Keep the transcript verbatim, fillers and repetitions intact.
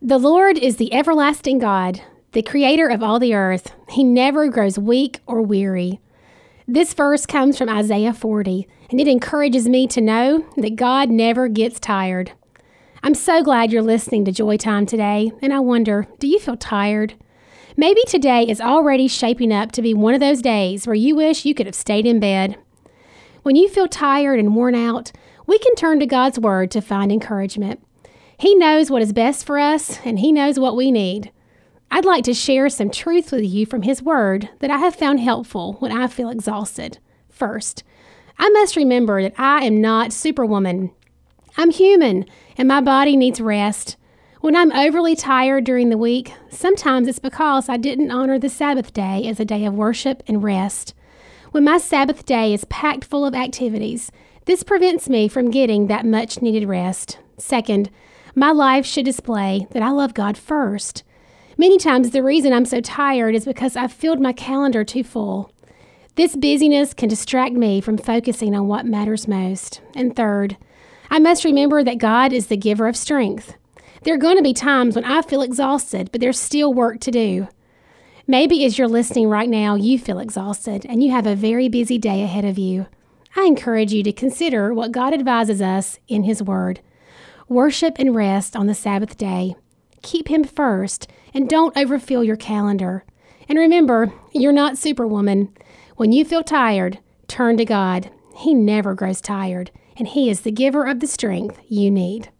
The Lord is the everlasting God, the creator of all the earth. He never grows weak or weary. This verse comes from Isaiah forty, and it encourages me to know that God never gets tired. I'm so glad you're listening to Joy Time today, and I wonder, do you feel tired? Maybe today is already shaping up to be one of those days where you wish you could have stayed in bed. When you feel tired and worn out, we can turn to God's Word to find encouragement. He knows what is best for us, and He knows what we need. I'd like to share some truth with you from His Word that I have found helpful when I feel exhausted. First, I must remember that I am not Superwoman. I'm human, and my body needs rest. When I'm overly tired during the week, sometimes it's because I didn't honor the Sabbath day as a day of worship and rest. When my Sabbath day is packed full of activities, this prevents me from getting that much-needed rest. Second, my life should display that I love God first. Many times the reason I'm so tired is because I've filled my calendar too full. This busyness can distract me from focusing on what matters most. And third, I must remember that God is the giver of strength. There are going to be times when I feel exhausted, but there's still work to do. Maybe as you're listening right now, you feel exhausted and you have a very busy day ahead of you. I encourage you to consider what God advises us in His Word. Worship and rest on the Sabbath day. Keep Him first and don't overfill your calendar. And remember, you're not Superwoman. When you feel tired, turn to God. He never grows tired, and He is the giver of the strength you need.